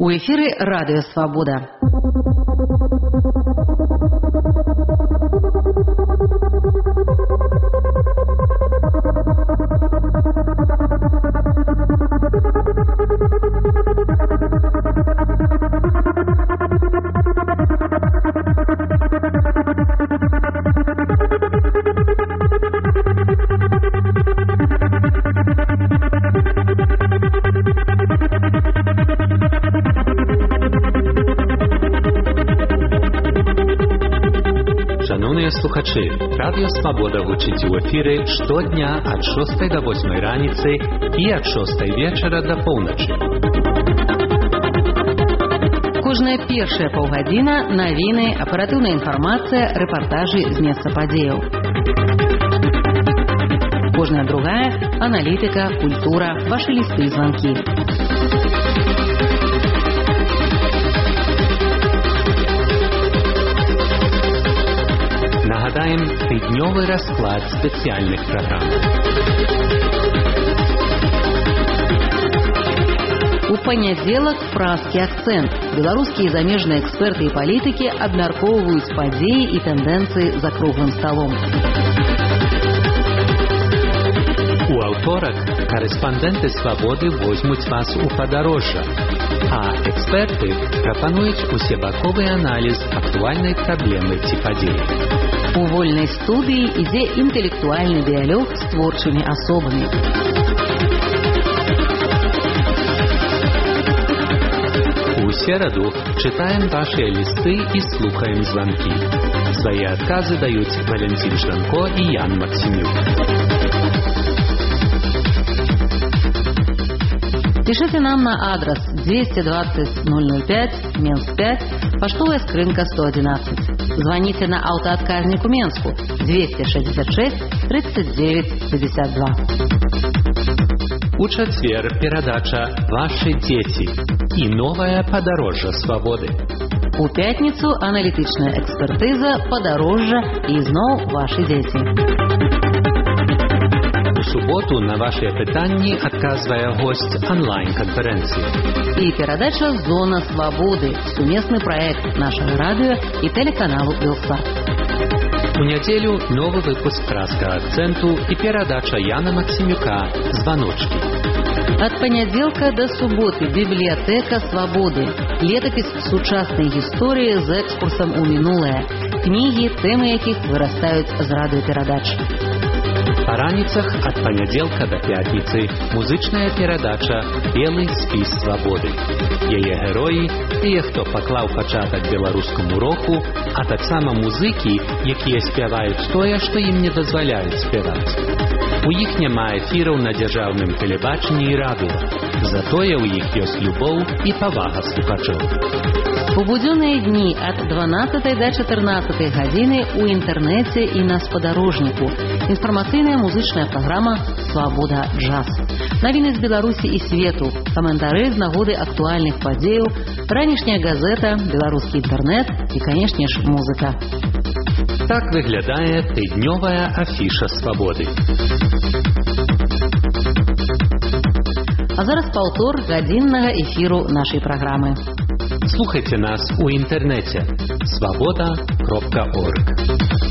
У эфире «Радио Свобода». Слухачі, Радіо Свобода гучить у ефірі щодня від 6 до 8 раніці і від 6 вечора до полночі. Кожная першая паўгадзіна навіны, аператыўная інфармацыя, рэпартажы з месца падзеяў. Кожная другая аналітыка, культура, вашы лісты і званкі. Нагадаем тыднёвы расклад спецыяльных праграм. У панядзелак празкі акцэнт. Беларускія і замежныя эксперты і палітыкі абмяркоўваюць падзеі і тэндэнцыі за круглым сталом. У аўторак корэспандэнты Свабоды возьмуць вас у падарожжа, а эксперты прапануюць усебаковы аналіз актуальнай праблемы ці падзеі. У вольнай студыі ідзе інтэлектуальны дыялог з творчымі асобамі. У сераду чытаем вашыя лісты і слухаем званкі. Свае адказы даюць Валентин Жданко і Ян Максимюк. Пишите нам на адрес 220 005, Менск 5, поштовая скрынка 111. Звоните на автоотказник у Менску 266 39 52. У чацвер перадача «Ваши дети» и новое подорожжа свободы. У пятницу аналитичная экспертиза «Подорожжа» и зноў «Ваши дети». У суботу на ваши пытанні адказвае гость онлайн-конференции. И передача «Зона свободы» – сумесный проект нашего радио и телеканалу «Белсат». У нядзелю новый выпуск «Праска акценту» и передача Яна Максимюка «Звоночки». От понеделька до субботы библиотека свободы. Летопись сучасной истории с экскурсом у минулое. Книги, темы яких вырастают з радиопередач. Па раніцах ад панядзелка да пятніцы музычная перадача «Белы спіс свабоды». Яе героі – тыя, хто паклаў пачатак беларускаму року, а таксама музыкі, якія спяваюць тое, што ім не дазваляюць спяваць. У іх няма эфіраў на дзяржаўным тэлебачанні і радыё. Затое ў іх ёсць любоў і павага слухачоў. У будзённыя дні ад 12 до 14 гадзіны у інтэрнэце і на спадарожніку. Інфармацыйная музычная праграма «Свабода джаз». Навіны з Беларусі і свету, каментары з нагоды актуальных падзеяў, ранішняя газета, беларускі інтэрнэт і, канешне ж, музыка. Так выглядае тыднёвая афіша свабоды. А зараз паўтор гадзіннага эфіру нашай праграмы. Слухайте нас у интернете свобода.орг.